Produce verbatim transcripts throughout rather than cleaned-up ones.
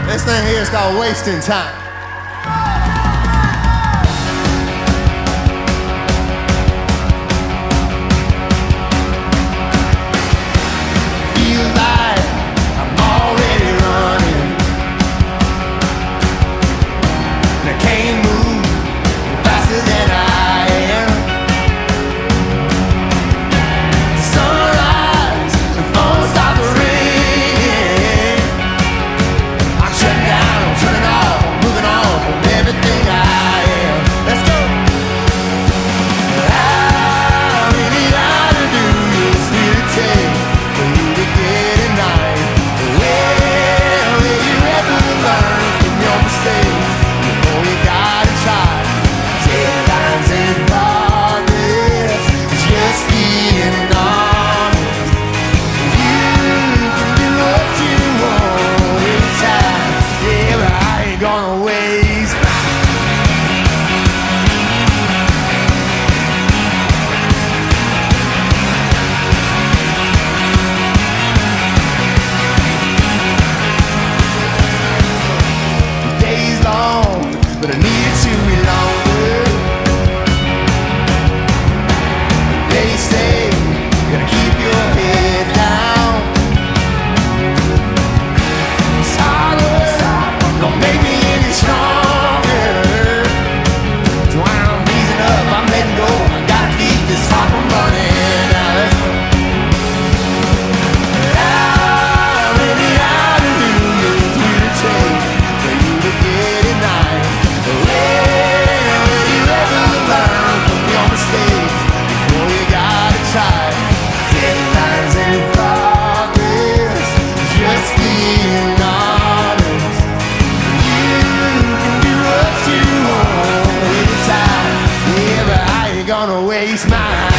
This thing here is called Wasting Time. Feels like I'm already running, and I can't move faster than I am. Sunrise, the phone stops ringing. I'm shutting down, I'm turning off, I'm moving on from everything I am. Let's go. How many hours do you still take for you to get a night? Well, will you ever learn from your mistakes? You know you gotta try. Deadlines in progress, just being honest. You can do what you want anytime. Yeah, but I ain't gonna waste my days long, but I need it to be longer. They say you gotta keep your head down. It's harder, don't make me any stronger. So I'm easing up, I'm letting go. I gotta keep this heart from running. Now let's go. How many hours do you still take for you to get a night? Well, will you ever learn from your mistakes? Before you gotta try. Deadlines in progress, just being honest. You can do what you want anytime. Yeah, but I ain't gonna waste mine.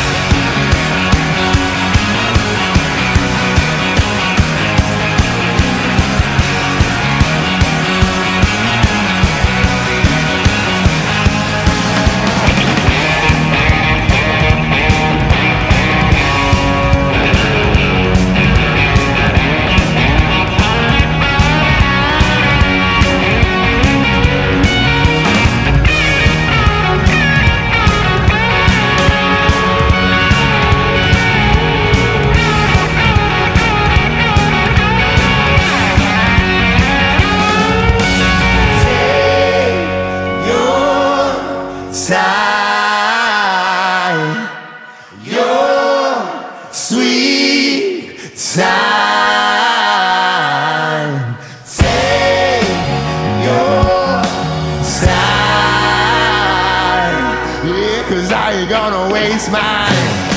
Time, your sweet time. Take your time, yeah, 'cause I ain't gonna waste mine.